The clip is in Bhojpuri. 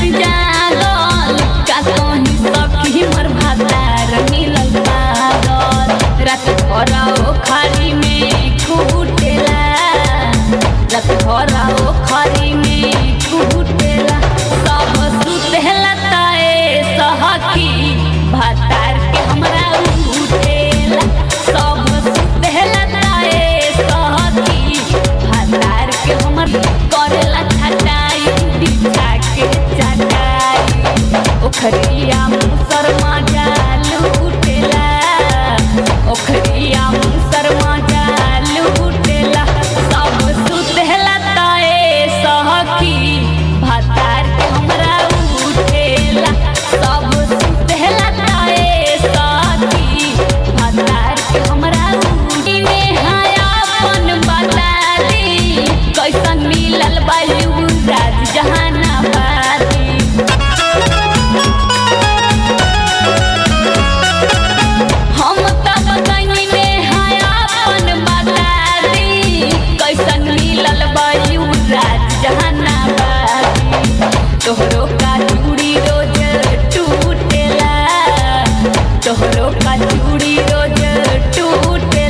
जागल का कहीं सखी मर भातार मिलल पागल रात भर ओखरी में कुटेला रात भर ओखरी में कुटेला सब सुतेला ताए सहखी भातार के हमरा उठेला सब सुतेला ताए सहखी भातार के हमर करेला छटाई बिछा के चटाई ओखरिया मुसर मजा लूटेला ओखरिया मुसर मजा लूटेला सब सुतेला ताए सहखी भातार के हमरा उठेला सब सुतेला ताए सहखी भातार के हमरा उठिने हाया अपन बता दी कैसन मिलल बायु राज जहानाबादी हम तब कइने हाया अपन बता दी कैसन मिलल बायु राज जहानाबादी तोहरो का चूड़ी रोज टूटेला तोहरो का चूड़ी रोज टूटे